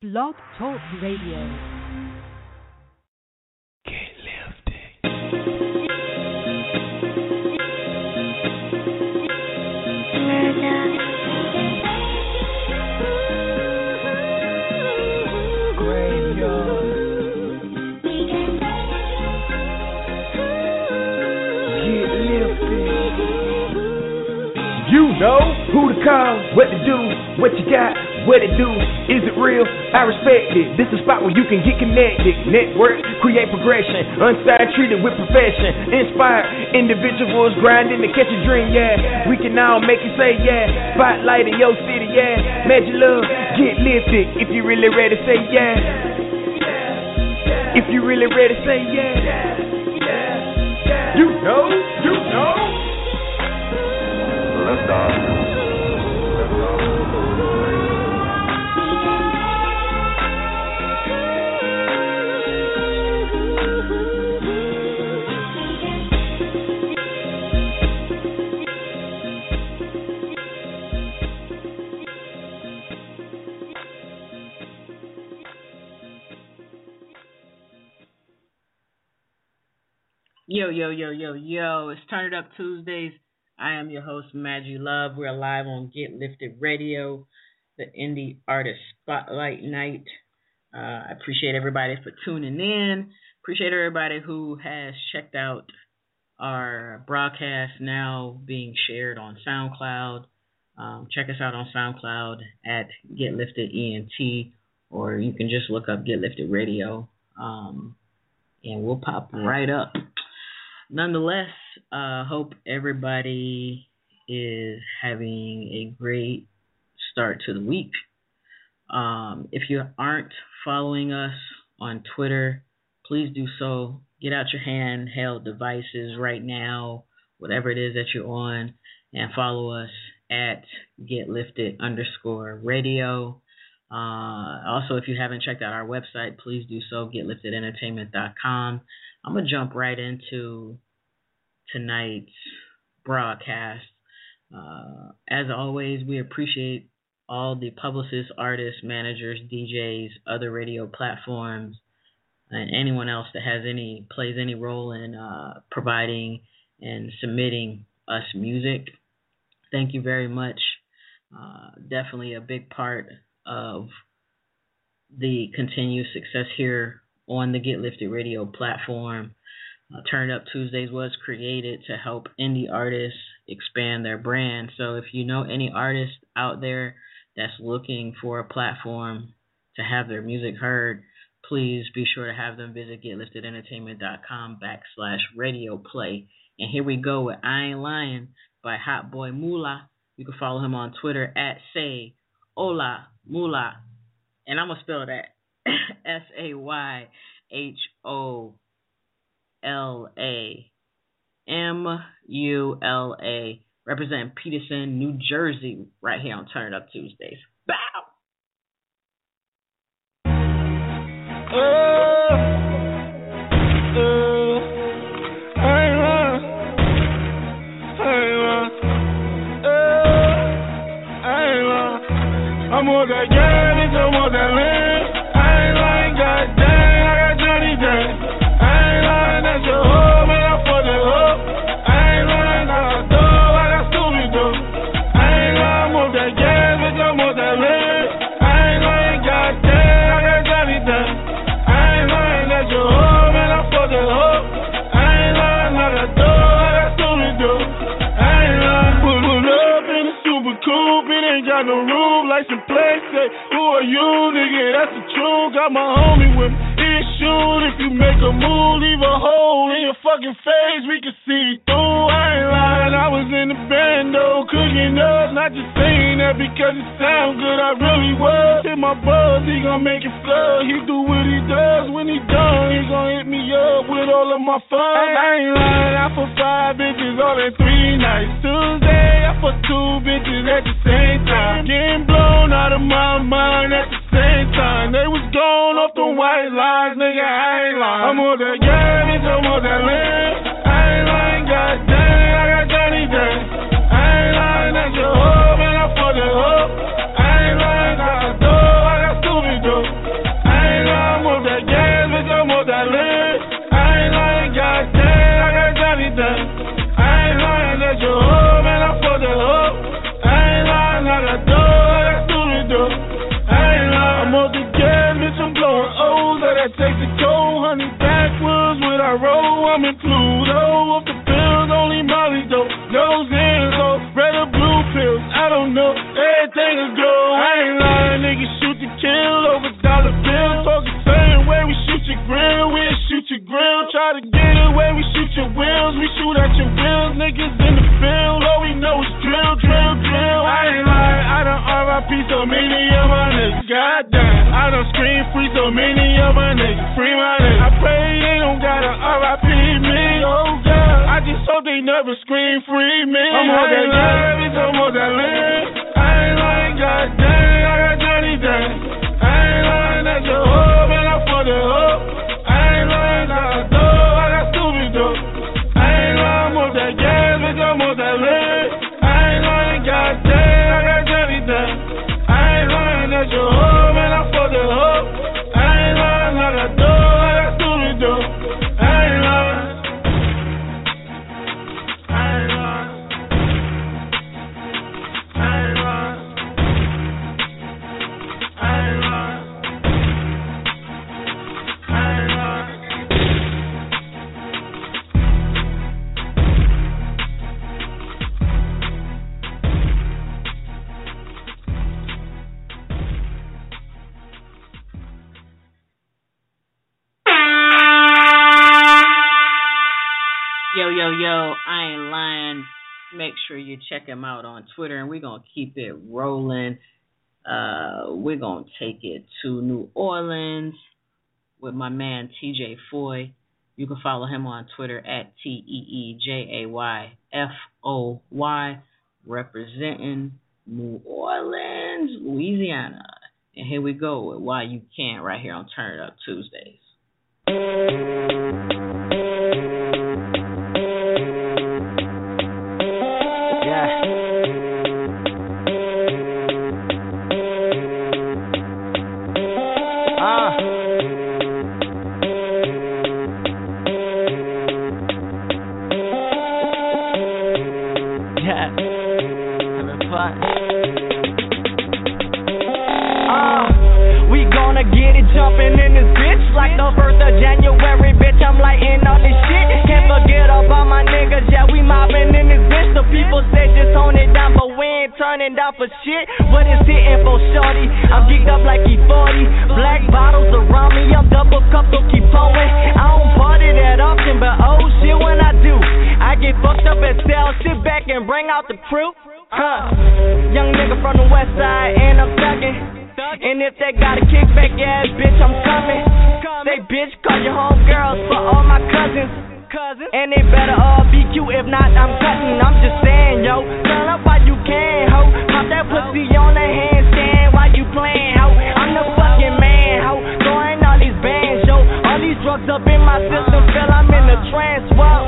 Blog Talk Radio. Get lifted. Graveyard. Get lifted. You know who to call, what to do, what you got, what it do. Is it real? I respect it. This is a spot where you can get connected. Network, create progression. Unsigned, treated with profession. Inspired individuals grinding to catch a dream, yeah. We can all make it say, yeah. Spotlight in your city, yeah. Magic love, get lifted. If you really ready, say, yeah. If you really ready, say, yeah. You know. Let's go. Yo, it's Turn It Up Tuesdays. I am your host, Maggie Love. We're live on Get Lifted Radio, the Indie Artist Spotlight Night. I appreciate everybody for tuning in. Appreciate everybody who has checked out our broadcast now being shared on SoundCloud. Check us out on SoundCloud at Get Lifted ENT, or you can just look up Get Lifted Radio, and we'll pop right up. Nonetheless, hope everybody is having a great start to the week. If you aren't following us on Twitter, please do so. Get out your handheld devices right now, whatever it is that you're on, and follow us at GetLifted_radio. Also, if you haven't checked out our website, please do so, GetLiftedEntertainment.com. I'm going to jump right into tonight's broadcast. As always, we appreciate all the publicists, artists, managers, DJs, other radio platforms, and anyone else that plays any role in providing and submitting us music. Thank you very much. Definitely a big part of the continued success here on the Get Lifted Radio platform. Turn Up Tuesdays was created to help indie artists expand their brand. So if you know any artist out there that's looking for a platform to have their music heard, please be sure to have them visit GetLiftedEntertainment.com/radio play. And here we go with I Ain't Lying by Hot Boy Moolah. You can follow him on Twitter at Say Ola Moolah. And I'm going to spell that SAYHOLAMULA. Representing Peterson, New Jersey, right here on Turn It Up Tuesdays. Bow! I'm on that gas, I'm on that land. I ain't lying, goddamn, I got Johnny Dang. I ain't lying, that's your hoe, man, I fucked it up. I ain't lying, I got dog, I got Scooby-Doo. I ain't lying, I'm on that gas, bitch, I'm on that land. I ain't lying, goddamn, I got Johnny Dang. I ain't lying, that's your hoe, man, I fucked it up. I ain't lying, I got dog, I got Scooby-Doo. I ain't lying, pull up in a super coupe, it ain't got no roof, like some play, say, who are you, nigga, that's the truth, got my homie with me, he'll shoot, if you make a move, leave a hole in your fucking face, we can see through, I ain't lying, I was in the band, though, cooking up, not just saying that because it sound good, I really was, hit my buzz, he gon' make it flood, he do what he does, when he done, he gon' hit me up with all of my fun, I ain't lying, I fuck 5 bitches all in 3 nights, Tuesday, I fuck 2 bitches at the same time, getting blown out of my mind at the same time. They was gone off the white lines, nigga, I ain't lying. I'm on that gas, bitch, I'm on that land. I ain't lying, goddamn, I got Johnny Dang. I ain't lying, that's your hoe, man, I fucked it up. I ain't lying, I got dog, I got Scooby-Doo. that takes the toll. Honey, backwoods when I roll. I'm in Pluto. Off the pills, only Molly though. Nose in, so red or blue pills. I don't know, everything is glow. I ain't lying, niggas shoot to kill over dollar bills. Talking same way we shoot your grill. We'll shoot your grill. Try to get away, we shoot your wheels. We shoot at your wheels. Niggas in the field, all we know is drill, drill, drill. I ain't lying, I done RIP so many of my niggas. Goddamn, I done scream free so many of my niggas. Free my niggas. I pray they don't gotta RIP me. Oh God, I just hope they never scream free me. I'm on that land, I'm on that land. I ain't lying, goddamn, I got Johnny Dang. I ain't lying, that's your hoe, man, I for the hoe. I ain't lying, I got dough, I got stupid dough. I ain't lying, I'm on that gas, bitch, I'm on that land. I ain't lying, goddamn, I got Johnny Dang. I ain't lying, that's your hoe, man, I for the hoe. I ain't lying, I got dough, I got stupid dough. I ain't lying. I ain't lying. I ain't lying. I ain't lying. I ain't lying. Yo, I ain't lying. Make sure you check him out on Twitter, and we're going to keep it rolling. We're going to take it to New Orleans with my man TJ Foy. You can follow him on Twitter at TEEJAYFOY, representing New Orleans, Louisiana. And here we go with Why You Can't right here on Turn It Up Tuesdays. Jumping in this bitch like the 1st of January, bitch, I'm lighting all this shit. Can't forget about my niggas, yeah, we mobbing in this bitch. The people say just tone it down, but we ain't turning down for shit. What is hitting for shorty? I'm geeked up like E40. Black bottles around me, I'm double cup, so keep pouring. I don't party that often, but oh shit, when I do, I get fucked up and sell, sit back and bring out the crew. Young nigga from the west side, and I'm thugging. And if they got a kickback ass bitch, I'm coming. Say bitch, call your homegirls for all my cousins. And they better all be cute, if not, I'm cutting. I'm just saying, yo, turn up while you can, ho. Pop that pussy on the handstand while you playing, ho. I'm the fucking man, ho. Throwing all these bands, yo. All these drugs up in my system, feel I'm in a trance, whoa.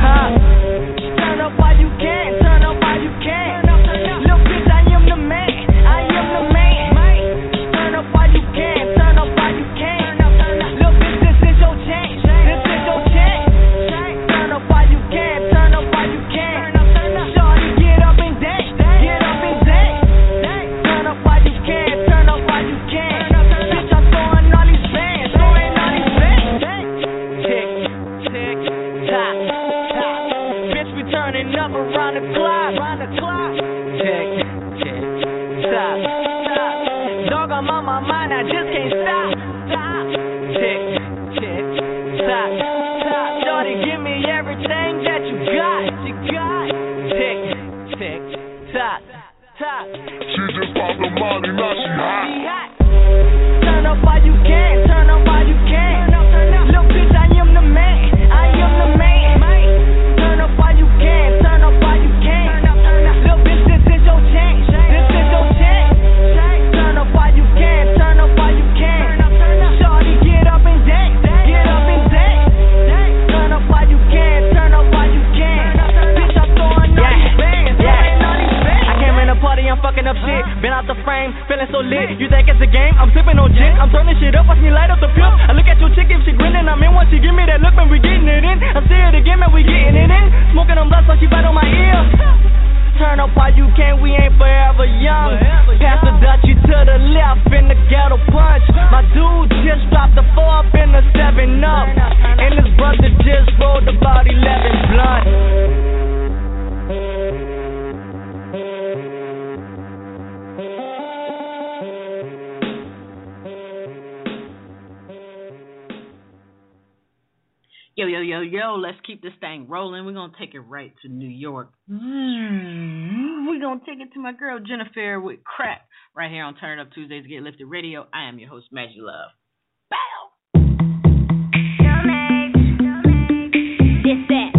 Turn up while you can, turn up while you can. Look, bitch, I am the man, I am the man. Turn up while you can, turn up while you can. Look, bitch, this is your chance, this is your chance. Turn up while you can, turn up while you can. Shorty, get up and dance, get up and dance. Turn up while you can, turn up while you can. Bitch, I'm throwing all these bands, throwing all these bands. Tick, tick, tock, tock. Bitch, we turning up around the clock, around the clock. Tick, tick, tock, tock. Dog, I'm on my mind, I just can't stop. Stop. Tick, tick, tock, tock. Shorty, give me everything that you got. You got. Tick, tick, tock, tock. She just popped the molly, now she hot. Turn up while you can, turn up while you can. Look, bitch, I am the man, I am the man. Turn up while you can, turn up while you can. Look, bitch, this is your chance, this is your chance. Turn up while you can, turn up while you can. Shorty, get up and dance, get up and dance. Turn up while you can, turn up while you can. Bitch, I'm throwing all these bands, throwing all these bands. I came in a party, I'm fucking up shit. Been out the frame, feeling so lit. You think it's Yo, let's keep this thing rolling. We're going to take it right to New York. We're going to take it to my girl Jennifer with Crack right here on Turn It Up Tuesdays Get Lifted Radio. I am your host, Maggie Love. Bow! This that.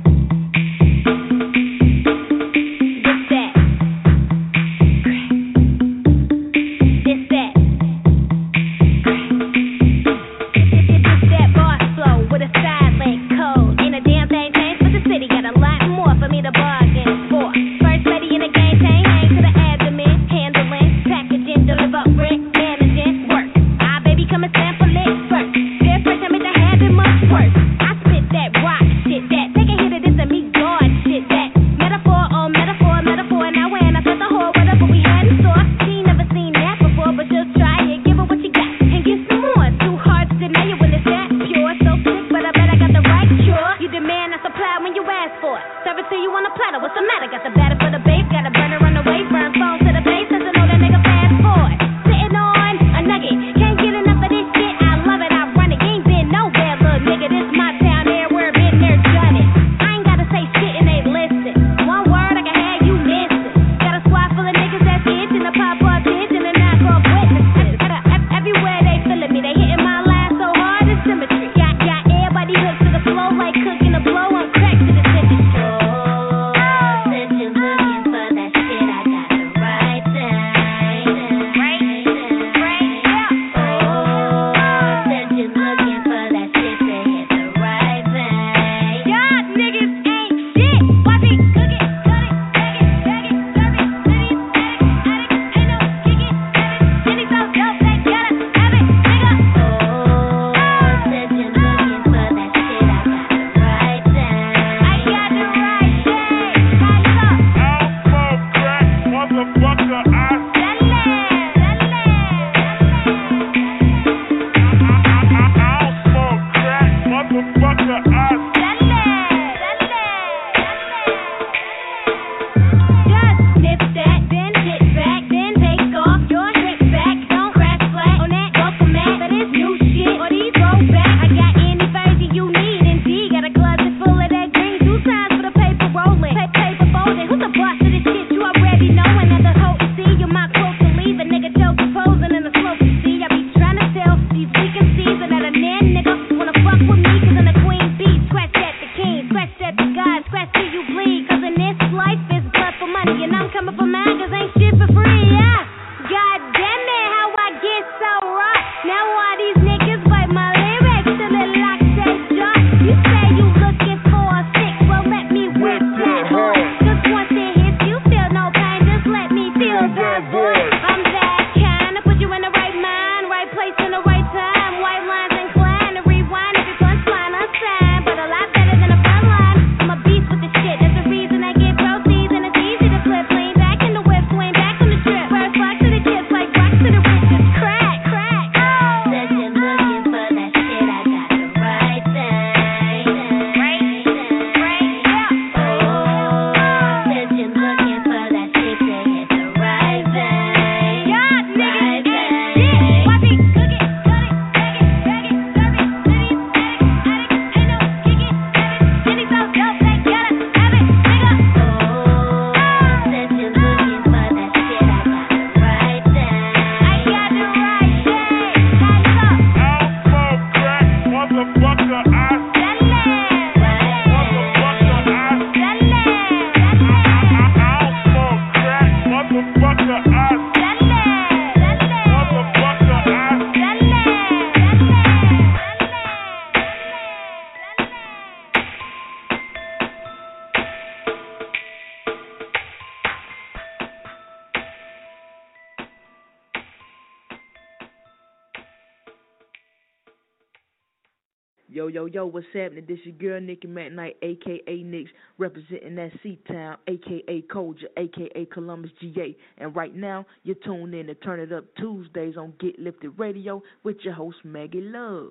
Yo, what's happening? This your girl, Nicki McKnight, a.k.a. Nix, representing that C-Town, a.k.a. Koja, a.k.a. Columbus, GA. And right now, you're tuned in to Turn It Up Tuesdays on Get Lifted Radio with your host, Maggie Love.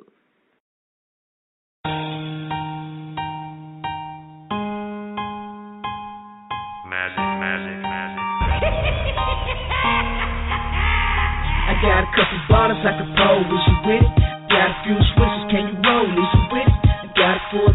Magic. I got a couple bottles I can roll, is you with it? Got a few switches, can you roll, is you with it? I got a full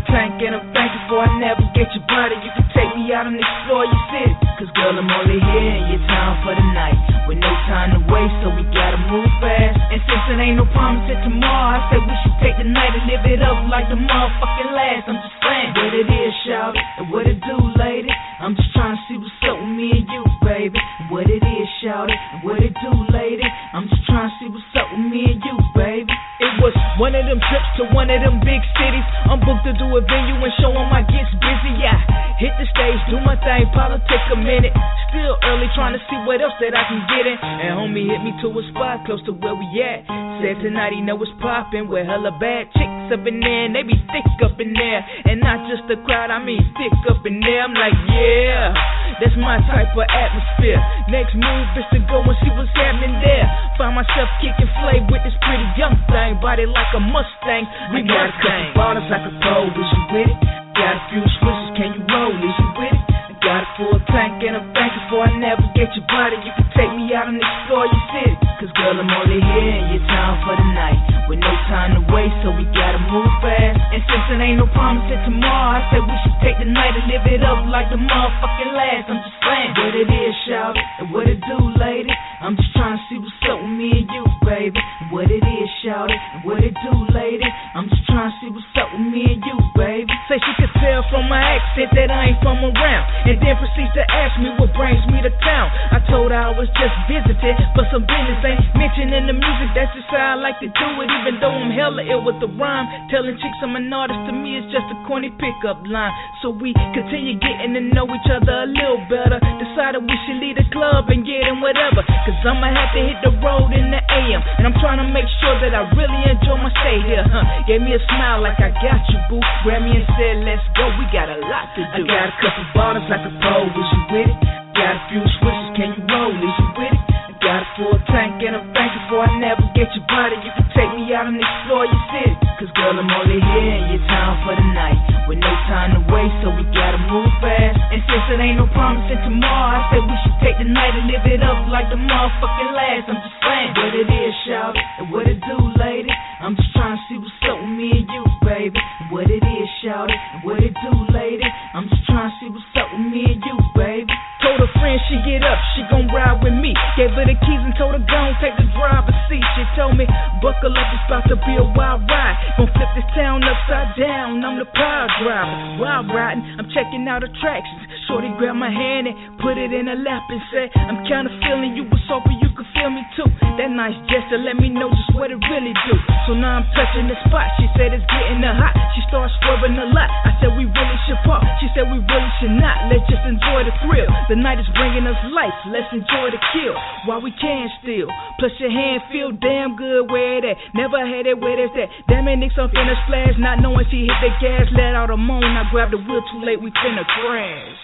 promising tomorrow. I said we should take the night and live it up like the motherfucking last. I'm just saying what it is, shout it, and what it do, lady. I'm just trying to see what's up with me and you, baby. What it is, shout it, and what it do, lady. I'm just trying to see what's up with me and you, baby. It was one of them trips to one of them big cities. I'm booked to do a venue and show 'em I gets busy. Yeah, hit the stage, do my thing, probably take a minute. Still early, trying to see what else that I can get in. And homie hit me to a spot close to where we at. Said tonight he know it's poppin', with hella bad chicks up in there, and they be thick up in there. And not just the crowd, I mean thick up in there. I'm like, yeah, that's my type of atmosphere. Next move is to go and see what's happening there. Find myself kicking flay with this pretty young thing, body like a Mustang. We got a couple bottles I could throw, is you with it? Got a few switches, can you roll, is you with it? I got a full tank and I'm thankful before I navigate your body. You can take me out and explore your city. Cause girl, I'm only here in your town for the night, with no time to waste, so we gotta move fast. And since it ain't no promising tomorrow, I said we should take the night and live it up like the motherfucking last. I'm just saying what it is, shout it, and what it do, lady. I'm just trying to see what's up with me and you, baby. What it is, shout it, and what it do, lady. I'm just trying to see what's up with me and you, baby. Say she could tell from my accent that I ain't from around, and then proceeds to ask me what brings me to town. I told her I was just visiting for some business, ain't mentioning the music, that's just how I like to do it. Even though I'm hella ill with the rhyme, telling chicks I'm an artist to me is just a corny pickup line. So we continue getting to know each other a little better. Decided we should leave the club and get in whatever, cause I'ma have to hit the road in the AM, and I'm trying to make sure that I really enjoy my stay here. Gave me a smile like I got you, boo. Grabbed me and said, let's go, we got a lot to do. I got a couple bottles I could throw, is you with it? Got a few switches, can you roll, is you with it? I got a full tank and I'm thankful before I navigate your body. You can take me out and explore your city. Cause girl, I'm only here in your town for the night, with no time to waste, so we gotta move fast. And since it ain't no promising tomorrow, I said we should take the night and live it up like the motherfucking last. I'm just saying what it is, shout it, and what it do, lady. I'm just trying to see what's up with me and you, baby. What it is, shout it, and what it do, lady. I'm just trying to see what's up with me and you, baby. Told her friend she get up, she gon' ride with me. Gave her the keys and told her gon' take the driver's seat. She told me, buckle up, it's about to be a wild ride. Gon' flip this town upside down, I'm the power driver. Wild riding, I'm checking out attractions. Shorty grabbed my hand and put it in her lap and said, I'm kinda feeling you, was hoping you could feel me too. That nice gesture let me know just what it really do. So now I'm touching the spot, she said it's getting her hot. She started swerving a lot, I said we really should pop. She said we really should not, let's just enjoy the thrill. The night is bringing us life, let's enjoy the kill while we can still. Plus your hand feel damn good where it at. Never had it where there's that. Damn it, Nick's on finna splash. Not knowing she hit the gas, let out a moan. I grabbed the wheel too late, we finna crash.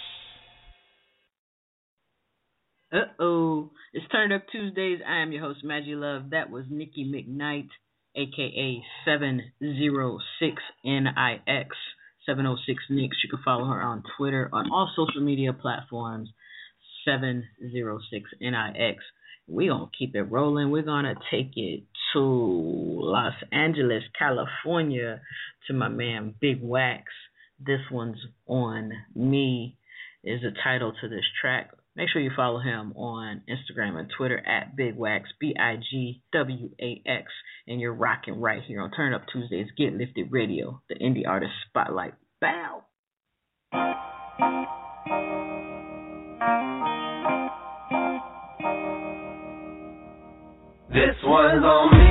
It's Turn Up Tuesdays. I am your host, Maggie Love. That was Nicki McKnight, aka 706NIX, 706 Nix. You can follow her on Twitter, on all social media platforms, 706NIX. We're going to keep it rolling. We're going to take it to Los Angeles, California, to my man Big Wax. This one's On Me is the title to this track. Make sure you follow him on Instagram and Twitter at Big Wax, BIGWAX. And you're rocking right here on Turn Up Tuesdays, Get Lifted Radio, the Indie Artist Spotlight. Bow. This one's on me.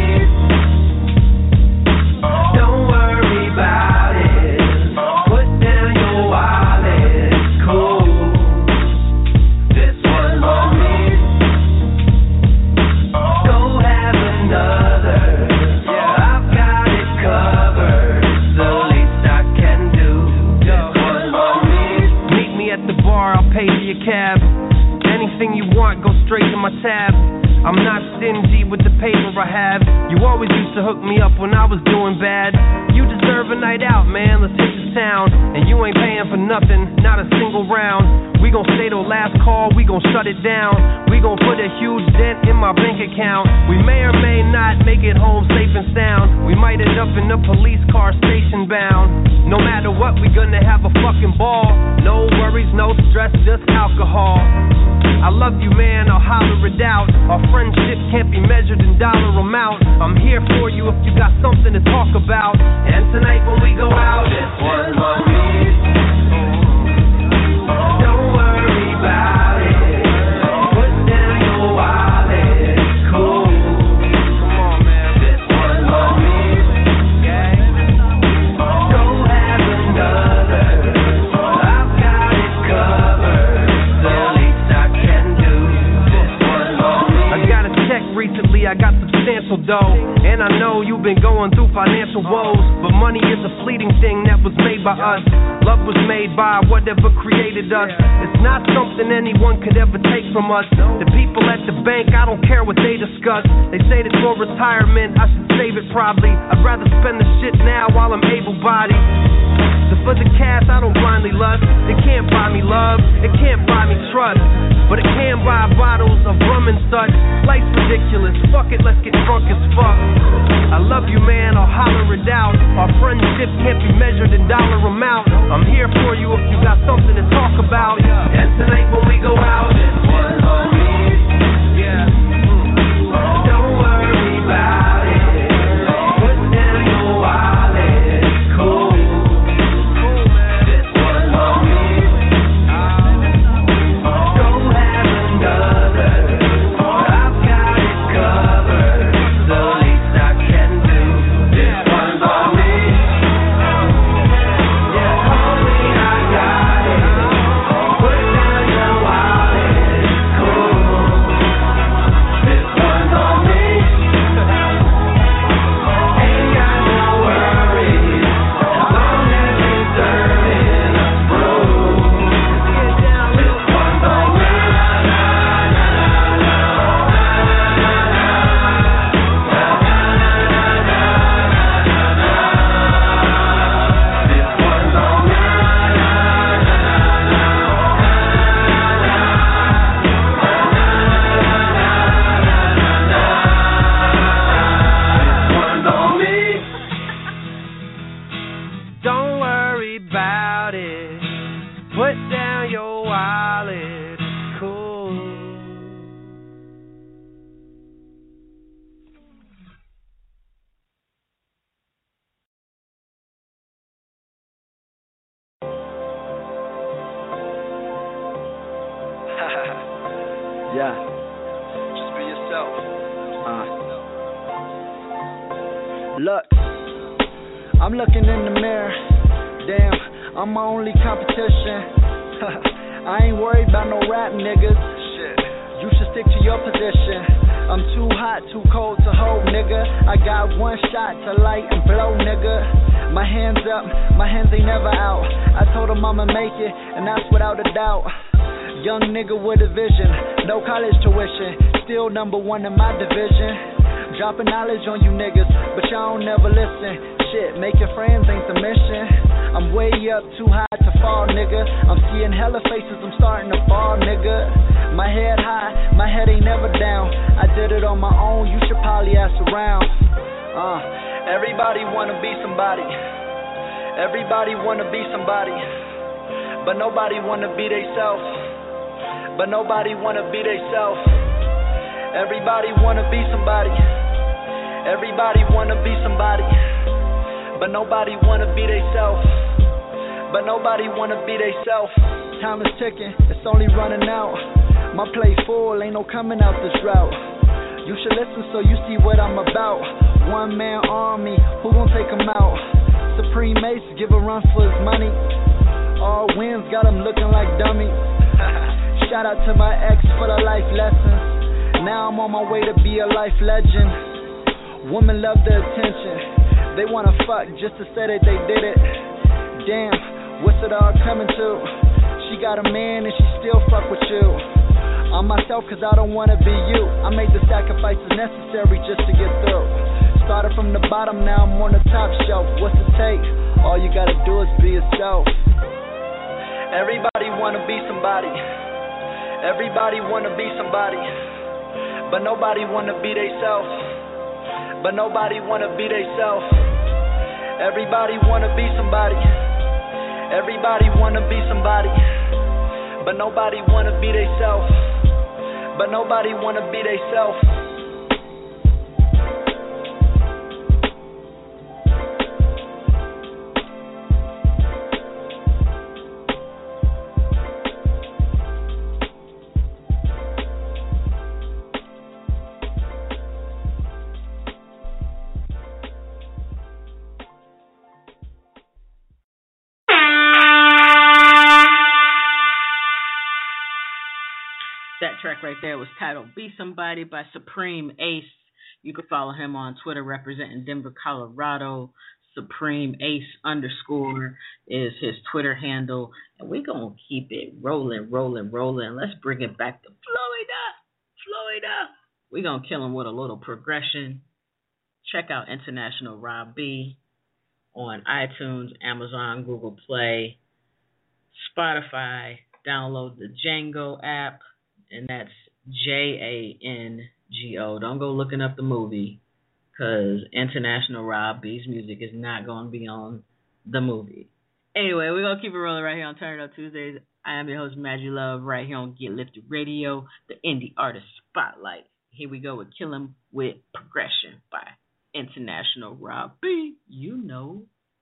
Don't worry about it. Put down your wallet. Cool. This one's on me. Go have another. Yeah, I've got it covered. The least I can do. This one's on me. Meet me at the bar. I'll pay for your cab. Anything you want, go straight to my tab. I'm not stingy with the paper I have. You always used to hook me up when I was doing bad. You deserve a night out, man, let's hit this town. And you ain't paying for nothing, not a single round. We gon' stay till last call, we gon' shut it down. We gon' put a huge dent in my bank account. We may or may not make it home safe and sound. We might end up in a police car station bound. No matter what, we gonna have a fucking ball. No worries, no stress, just alcohol. I love you, man, I'll holler it out. Our friendship can't be measured in dollar amount. I'm here for you if you got something to talk about. And tonight when we go out, it's one more minute. Don't worry about it. Put down your wallet. Cool. Come on, man. This one more minute. Don't have another. I've got it covered. The least I can do. This one more minute. I got a check recently. I got substantial dough. And I know you've been going through financial woes, but money is a fleeting thing that was made by us. Love was made by whatever created us. It's not something anyone could ever take from us. The people at the bank, I don't care what they discuss. They say that for retirement, I should save it probably. I'd rather spend the shit now while I'm able-bodied. So for the cash, I don't blindly lust. It can't buy me love, it can't buy me trust, but it can buy bottles of rum and such. Life's ridiculous, fuck it, let's get drunk as fuck. I love you, man, I'll holler it out. Our friendship can't be measured in dollar amount. I'm here for you if you got something to talk about. And tonight when we go out, it's one more minute. Yeah. Don't worry about it. Put down your wallet. Cool. This one more minute. Don't have another. I've got it covered. The least I can do. This one more minute. Yeah, homie, I got it. Put down your wallet. Cool. This one more minute. Ain't got no worries. Long as it's serving us through. This one more Don't worry about it. Put down your wallet. It's cool. Yeah. Just be yourself. Look, I'm looking in the mirror. Damn, I'm my only competition. I ain't worried about no rap niggas. Shit. You should stick to your position. I'm too hot, too cold to hold, nigga. I got one shot to light and blow, nigga. My hands up, my hands ain't never out. I told him I'ma make it, and that's without a doubt. Young nigga with a vision, no college tuition, still number one in my division. Dropping knowledge on you niggas, but y'all don't never listen. Shit, making friends ain't the mission. I'm way up, too high to fall, nigga. I'm seeing hella faces, I'm starting to fall, nigga. My head high, my head ain't never down. I did it on my own, you should probably ask around. Everybody wanna be somebody. Everybody wanna be somebody. But nobody wanna be theyself. But nobody wanna be theyself. Everybody wanna be somebody. Everybody wanna be somebody. But nobody wanna be theyself. But nobody wanna be theyself. Time is ticking, it's only running out. My plate full, ain't no coming out this route. You should listen so you see what I'm about. One man army, who gon' take him out? Supreme Ace, give a run for his money. All wins got him looking like dummies. Shout out to my ex for the life lessons. Now I'm on my way to be a life legend. Women love the attention. They wanna fuck just to say that they did it. Damn, what's it all coming to? She got a man and she still fuck with you. I'm myself cause I don't wanna be you. I made the sacrifices necessary just to get through. Started from the bottom, now I'm on the top shelf. What's it take? All you gotta do is be yourself. Everybody wanna be somebody. Everybody wanna be somebody. But nobody wanna be theyself. But nobody wanna be theyself. Everybody wanna be somebody. Everybody wanna be somebody. But nobody wanna be theyself. but nobody wanna be theyself. That track right there was titled Be Somebody by Supreme Ace. You can follow him on Twitter representing Denver, Colorado. Supreme Ace _ is his Twitter handle. And we're going to keep it rolling. Let's bring it back to Florida. We're going to kill him with a little progression. Check out International Rob B on iTunes, Amazon, Google Play, Spotify. Download the Django app. And that's JANGO. Don't go looking up the movie, because International Rob B's music is not going to be on the movie. Anyway, we're going to keep it rolling right here on Turn It Up Tuesdays. I am your host, Maggie Love, right here on Get Lifted Radio, the Indie Artist Spotlight. Here we go with Kill 'Em with Progression by International Rob B. You know.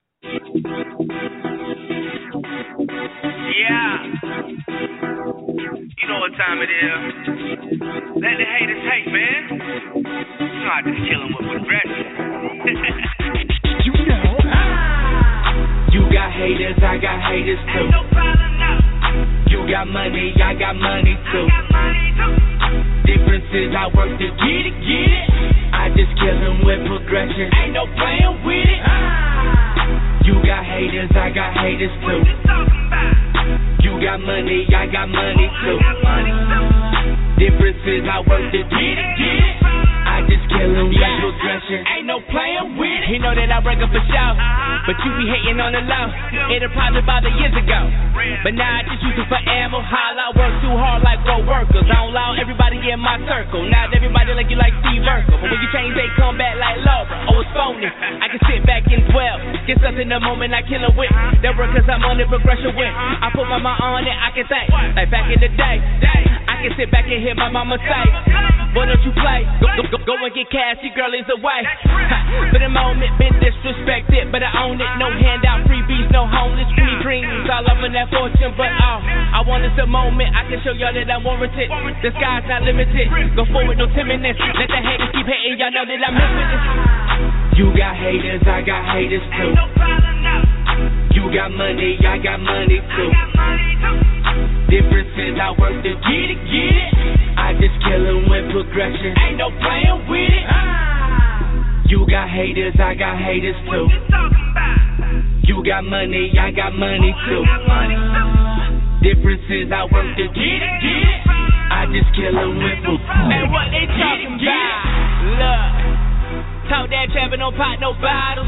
Yeah. You know what time it is. Let the haters hate, man. You know I just kill 'em with progression. You know. You got haters, I got haters too. Ain't no problem, no. You got money, I got money too. Difference is I work to get it. I just kill 'em with progression. Ain't no playing with it. You got haters, I got haters too. You got money, I got money too. Difference is I work to get it. I just kill 'em with progression. Ain't no playing with it. You know that I break up for show, but you be hating on the low. It'll probably bother years ago, but now I just use it for ammo. Holla, I work too hard like road workers. I don't allow everybody in my circle. Not everybody like you like Steve Urkel, but when you change they come back like Laura. Oh, it's phony. I can sit back and dwell. Get stuff in the moment I kill it with. That work 'cause I'm on the progression with. I put my mind on it, I can think. Like back in the day, I can sit back and hear my mama say, boy, don't you play? Go and get cash, your girl is away. For the moment, been disrespected, but I own it. No handout, freebies, no homeless, free dreams. All up in that fortune, but I want is a moment. I can show y'all that I'm warranted. The sky's not limited. Go forward, no timidness. Let the haters keep hating, y'all know that I'm missing this. You got haters, I got haters too. You got money, I got money too. Difference is I work to get it. I just kill 'em with progression. Ain't no playing with it. You got haters, I got haters too. You got money, I got money too. Difference is I work to get it. I just kill 'em with progression. And what they talking about? Look, talk that trap but don't pop no bottles.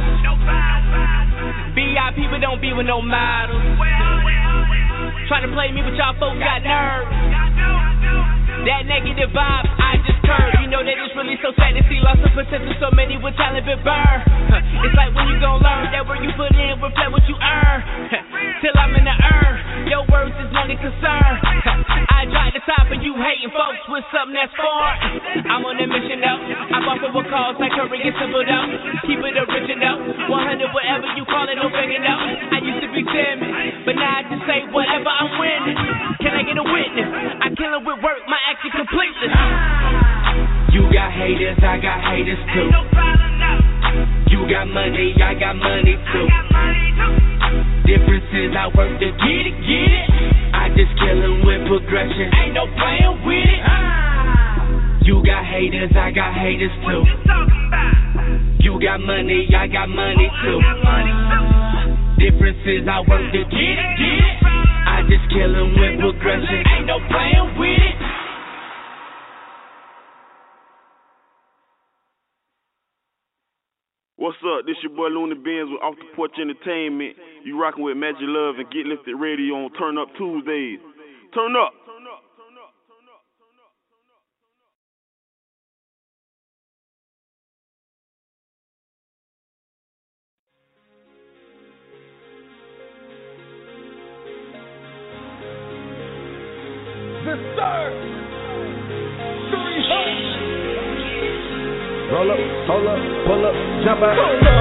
VIP but don't be with no models. Try to play me but y'all folks got nerves. That negative vibe I just curb. You know that it's really so sad to see lots of potential. So many with talent been burned. It's like when you gon' learn that where you put in reflect what you earn. Till I'm in the urn, your words is only concern. I drop the top and you hating folks with something that's foreign. I'm on a mission though. I bought for what calls like Curry and Simple though. Keep it original, 100 whatever you call it, no figure though. I used to be timid, but now I just say whatever I'm winning. Can I get a witness? I kill it with work, my action completely. You got haters, I got haters too. You got money, I got money too. Difference is I work to get it. I just kill 'em with progression. Ain't no playing with it. You got haters, I got haters too. You got money, I got money too. Difference is I work to get it. I just kill 'em with progression. Ain't no playing with it. What's up? This your boy Looney Benz with Off the Porch Entertainment. You rocking with Magic Love and Get Lifted Radio on Turn Up Tuesdays. Turn up. The sir. Roll up, hold up, pull up, jump out.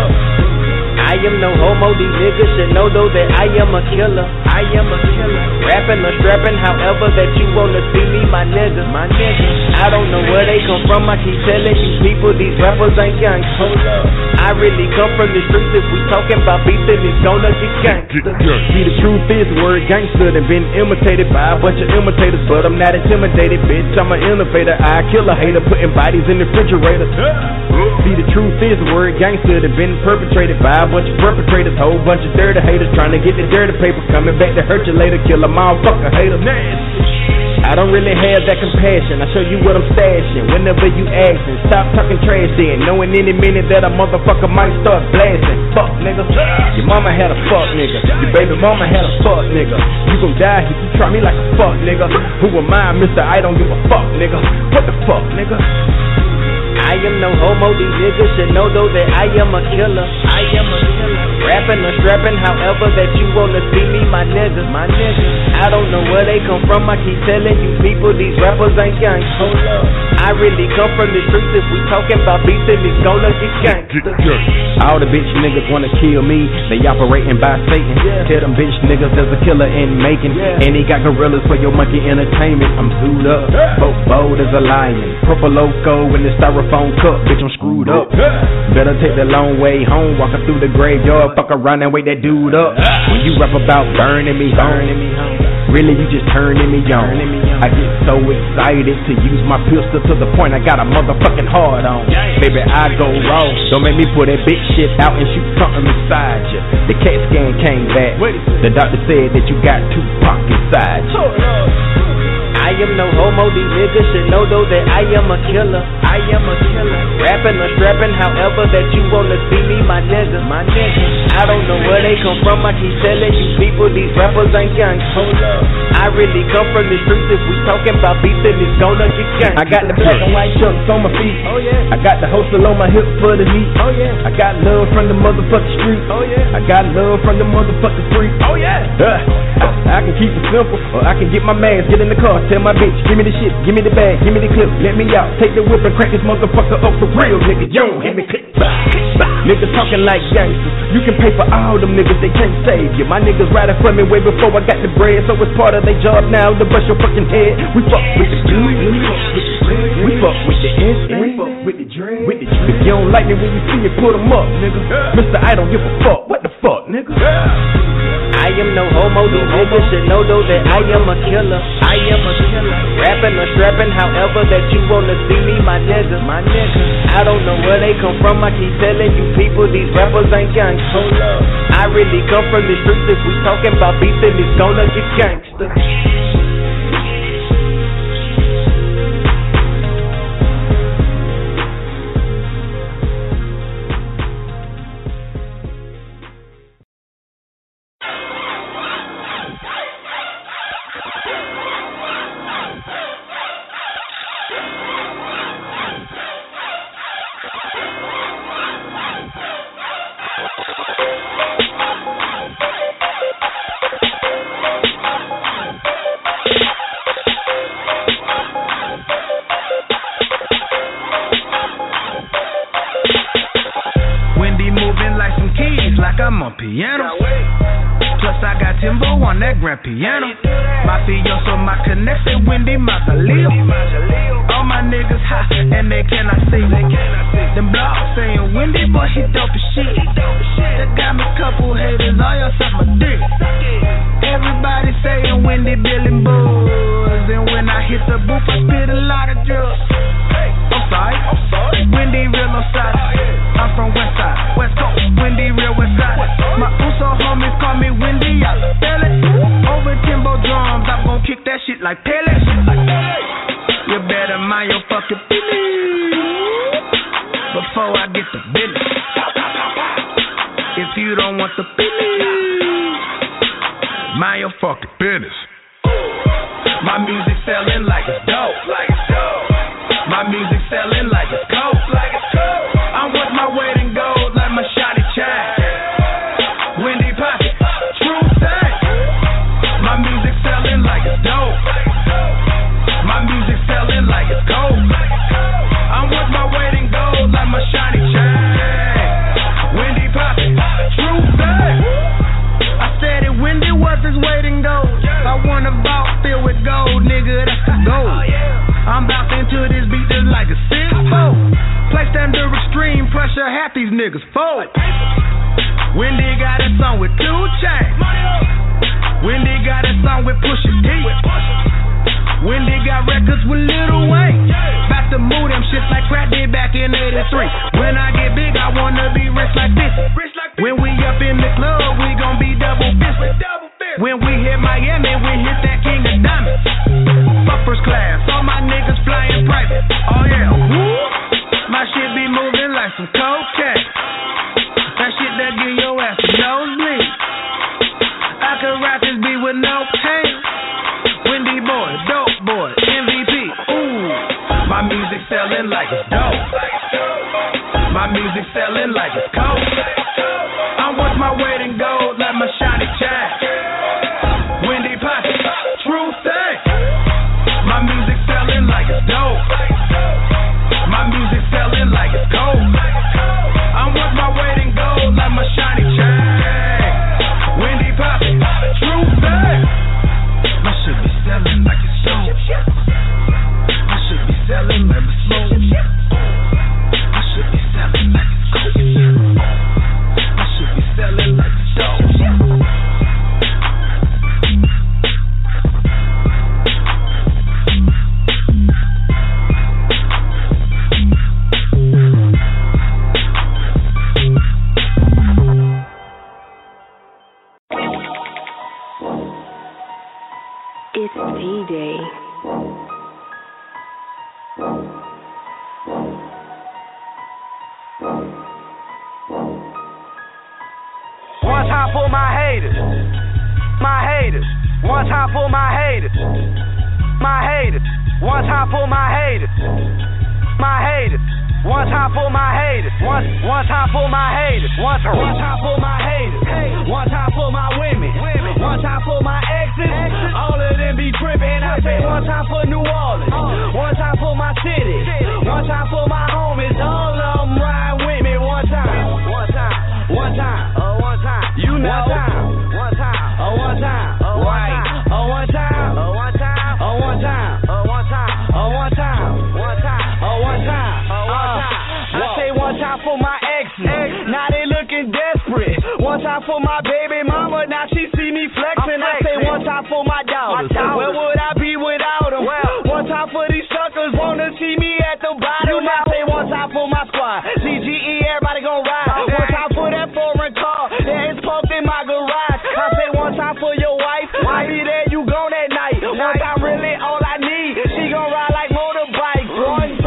I am no homo, these niggas should know though that I am a killer. I am a killer. Rapping or strapping, however that you wanna see me, my nigga. My nigga. I don't know where they come from, I keep telling you people these rappers ain't young. Hold up. I really come from the streets, if we talking about beef, then it's gonna get gangsta. See, the truth is the word gangster done been imitated by a bunch of imitators, but I'm not intimidated, bitch. I'm an innovator. I kill a hater, putting bodies in the refrigerator. See, the truth is the word gangster done been perpetrated by a bunch of perpetrators, whole bunch of dirty haters trying to get the dirty paper, coming back to hurt you later, kill a motherfucker hater. I don't really have that compassion, I show you what I'm stashing whenever you asking. Stop talking trash then, knowing any minute that a motherfucker might start blasting. Fuck nigga, your mama had a fuck nigga, your baby mama had a fuck nigga. You gon' die if you try me like a fuck nigga. Who am I, Mr. I don't give a fuck nigga. What the fuck nigga? I am no homo, these niggas should know though that I am a killer. I am a killer. Rapping or strapping, however that you wanna see me, my nigga. My nigga. I don't know where they come from, I keep telling you people these rappers ain't gang. Hold up. I really come from the streets, if we talking about beef, then it's gonna get gangsta. All the bitch niggas wanna kill me, they operating by Satan. Tell them bitch niggas there's a killer in making, and he got gorillas for your monkey entertainment. I'm zooed up, bold as a lion, purple loco in the styrofoam cup, bitch I'm screwed up. Better take the long way home, walking through the graveyard, fuck around and wake that dude up. When you rap about burning me home, really you just turning me on. I get so excited to use my pistol to the point I got a motherfucking hard on. Baby I go raw, don't make me pull that bitch shit out and shoot something inside you. The CAT scan came back, the doctor said that you got Tupac inside you. I am no homo, these niggas should know though that I am a killer. I am a killer. Rapping or strapping, however that you wanna see me, my nigga. My nigga. I don't know where they come from, I keep telling you people these rappers ain't gang. Hold up. I really come from the streets, if we talking about beef, then it's gonna get gang. I got the black and white chucks on my feet. Oh yeah. I got the hustle on my hip for the heat. Oh yeah. I got love from the motherfucking street. Oh yeah. I got love from the motherfucking street. Oh yeah. I can keep it simple, or I can get my mask, get in the car, tell my bitch, give me the shit, give me the bag, give me the clip, let me out, take the whip and crack this motherfucker up for real, nigga. Yo, hit me click, niggas talking like gangsters. You can pay for all them niggas, they can't save you. My niggas riding for me way before I got the bread, so it's part of their job now to bust your fucking head. We fuck with the dude, we fuck with the instinct, we fuck with the dread. If you don't like me when you see it, put them up, nigga. Mr. I don't give a fuck, what the fuck, nigga? I am no homo, these niggas should know though that I am a killer. I am a killer. Rapping or strapping, however that you wanna see me, my nigga. My nigga. I don't know where they come from, I keep telling you people these rappers ain't gang. Hold up. I really come from the streets, if we talking about beef, then it's gonna get gangsta. Piano, mafioso, my connection, Wendy Magalio. All my niggas hot and they cannot see. Them blogs saying Wendy, boy, she dope as shit. That got me couple haters, all y'all suck my dick. Everybody saying Wendy, Billy Buzz, and when I hit the booth, I spit a lot of drugs. I'm sorry, Wendy real on side. I'm from West Side, West Coast, Wendy real West Side. My Uso homies call me Wendy, I feel it. Over Timbo drums, I'm gon' kick that shit like Pele. You better mind your fucking business before I get the business. If you don't want the business, mind your fucking business. My music selling like it's dope. My music selling like it's coke. I'm worth my weight in gold like my shotty chain. Wendy Pocket, true thing. My music selling like it's dope. My music selling like it's coke. I'm worth my weight in gold like niggas fold. Wendy got a song with 2 Chainz. Wendy got a song with Pusha T. Wendy got records with Lil Wayne. About to move them shits like Crack did back in 83. When I get big, I wanna be rich like this. When we up in the club, we gon' be double fisted. When we hit Miami, we hit that King of Diamonds. Fuck first class, all my niggas flying private. Oh yeah, woo. My shit be moving like some cocaine. That shit that give your ass a nosebleed. I could rock this beat with no pain. Wendy boy, dope boy, MVP. Ooh, my music selling like it's dope. My music selling like it's cold. I'm worth my weight in gold like my shiny chain. Wendy Pocket, true thing. My music selling like it's dope. My music selling like it's cold. I'm worth my weight in gold like my shiny chain. Wendy Pocket, true thing. My shit be selling like it's dope. My shit be selling like it's slow. My shit be selling like it's cold. My shit be selling like it's dope. It's D-Day. One time for my haters. My haters. One time for my haters. My haters. One time for my haters. My haters. One time for my haters. One time for my haters. One time for my haters. One time for my women. One time for my exes. All of them be tripping. I say one time for New Orleans. One time for my city. One time for my homies. All of them ride with me. One time. One time. One time. One time. You know. One time. One time. Right. One time. One time. One time. One time. One time. One time. One time. I say one time for my exes. Now they looking desperate. One time for my baby mama. Now she see me flexing. I say one time for my daughters. Where would I be without them? One time for these suckers wanna see me at the bottom. I say one time for my squad. CGE, everybody gon' ride. One time for that foreign car. Yeah, it's parked in my garage. I say one time for your wife. I be there, you gone that night. One time really all I need. She gon' ride like motorbike. One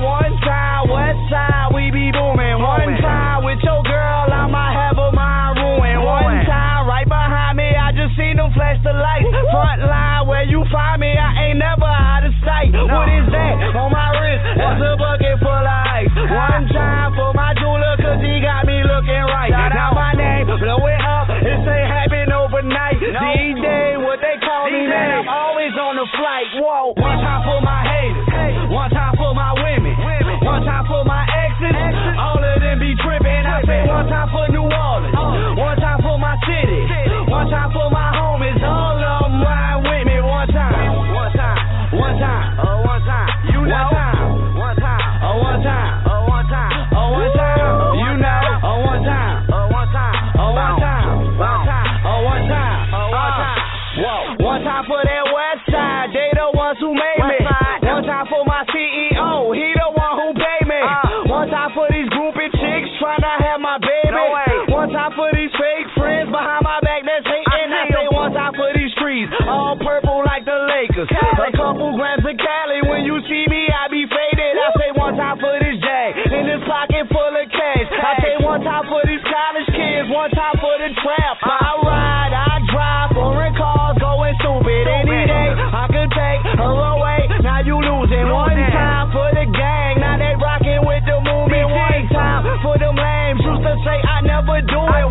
time, west side, we be booming. One time with your girl, I might have a mind ruin. One time right behind me, I just seen them flash the lights. Front line where you find me, I ain't never out of sight. What is that on my wrist? That's a bucket full of ice. One time for my jeweler, cause he got me looking right. Now my name, blow it up, it ain't happen overnight. D-Day, what they call me, man, I'm always on the flight. Whoa. One time for my haters, one time for my women, one time for my exes. All of them be tripping. I say one time for New Orleans, one time for my city, one time for my homies. All of them ride with me. One time, one time, one time, one time. You know, one time, one time, one time, one time. You know, one time, one time, one time, one time, one time, one time. Whoa, one time for that West Side. They the ones who made me. One time for my CEO. He the one who paid me. One time for these groupie chicks tryna have my baby. One time for these fake friends behind my back that's hating. I say one time for these trees, all purple like the Lakers. A couple grams of Cali. When you see me, I be faded. I say one time for this Jag in this pocket full of cash. I say one time for these college kids. One time for the trap. I ride, I drive, foreign cars going stupid. Any day I could take her away. Now you losing. One time for the gang. Now they rocking with the movement. One time for them lames. Used to say I never do it.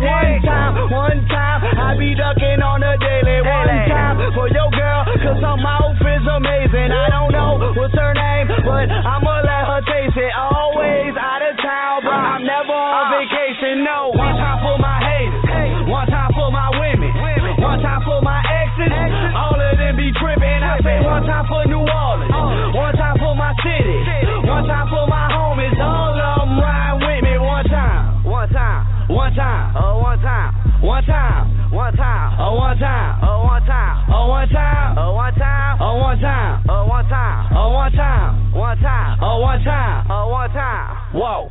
One time I be ducking on the daily. One time for your girl, cause her mouth is amazing. I don't know what's her name, but I'ma let her taste it. Always out of town, but I'm never on vacation. No. One time for my haters, one time for my women, one time for my exes. All of them be tripping. I say one time for New Orleans, one time for my city, one time for my homies. All of them ride with me. One time, one one time, oh one time, one time, one time, oh one time, oh one time, oh one time, oh one time, oh one time, oh one time, oh one time, one time, oh one time, oh one time. Whoa.